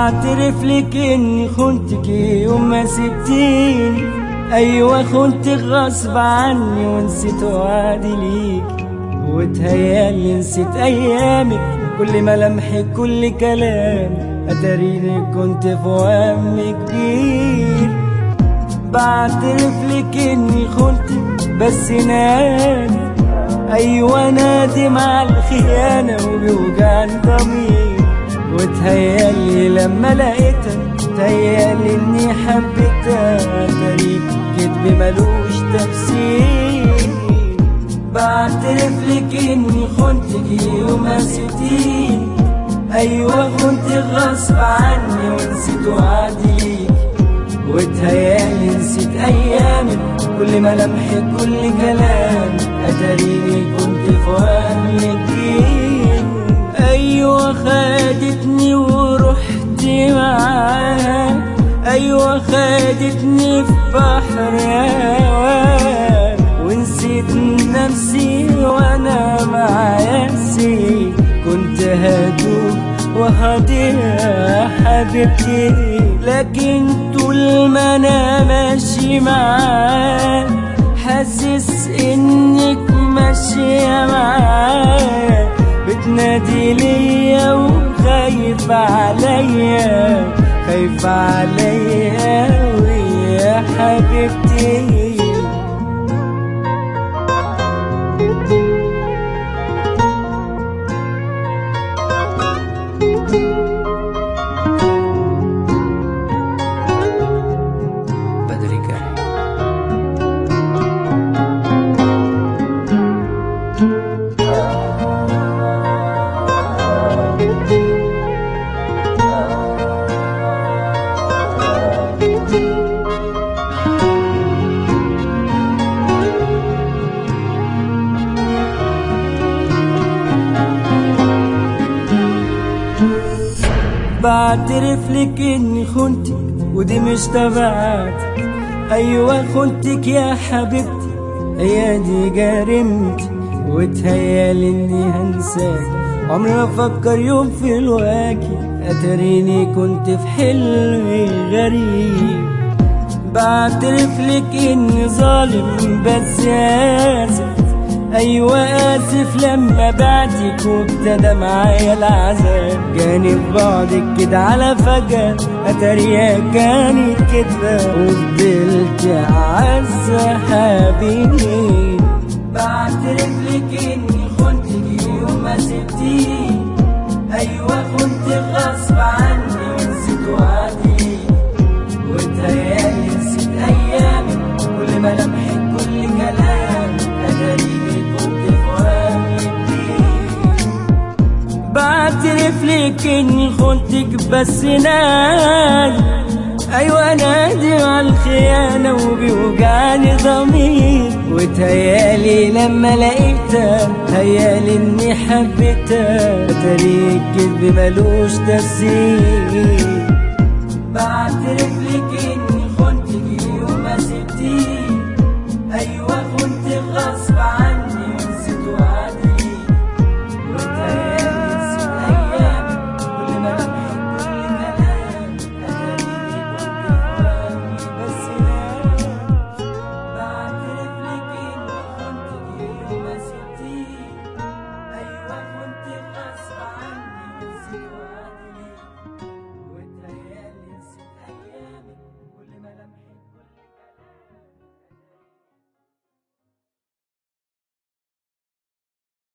بعترف لك اني خنتك يوم ما سبتيني. ايوه خنتك غصب عني ونسيت وعدي ليك، وتهيالي نسيت ايامك كل ملامحك كل كلامك. اتاريني كنت في وهم كبير. بعترف لك اني خنتك بس نادي، ايوه نادم على الخيانه وبيوجعني ضمير. وتهيالي لما لقيتها تهيالي اني حبيتها، اتاريك كدب ملوش تفسير. بعترف لك اني خنتك يوم ما سبتيني. ايوه خنتك غصب عني ونسيت وعدي ليك، وتهيالي نسيت ايامك كل ملامحك كل كلامك. اتاريني كنت في وهم كتير. ايوه خدتني ورحت معاها، ايوه خدتني في بحر هواك، ونسيت نفسي وانا مع نفسي. كنت هدوب وهضيع حبيبتي، لكن طول ما انا ماشي معاك حاسس انك ماشية معايا. بتنادي ليا وخايف عليا، خايف عليا ويا حبيبتي. بعترف لك اني خنتك ودي مش تبعتك. ايوه خنتك يا حبيبتي، هي دي جريمتي. وتهيالي اني هنساك عمري ما افكر يوم في الواكي. اتاريني كنت في حلم غريب. بعترف لك اني ظالم بس اسف. ايوه اسف لما بعدك وابتدى معايا العذاب. جاني في بعدك كده على فجأة، اتاريها كانت كدبة وفضلت اعز حبيبي. بعترف لك اني خنتك يوم ما سبتيني. ايوه خنتك غصب عني ونسيت وعدي، وتهيالي نسيت ايامك كل ملامحك كل كلامك. اتاريني بعترف لك اني خنتك بس نادي، ايوه نادي على الخيانه وبيوجعني ضمير. وتهيالي لما لقيتها تهيالي اني حبيتها، اتاريك كدب ملوش تفسير.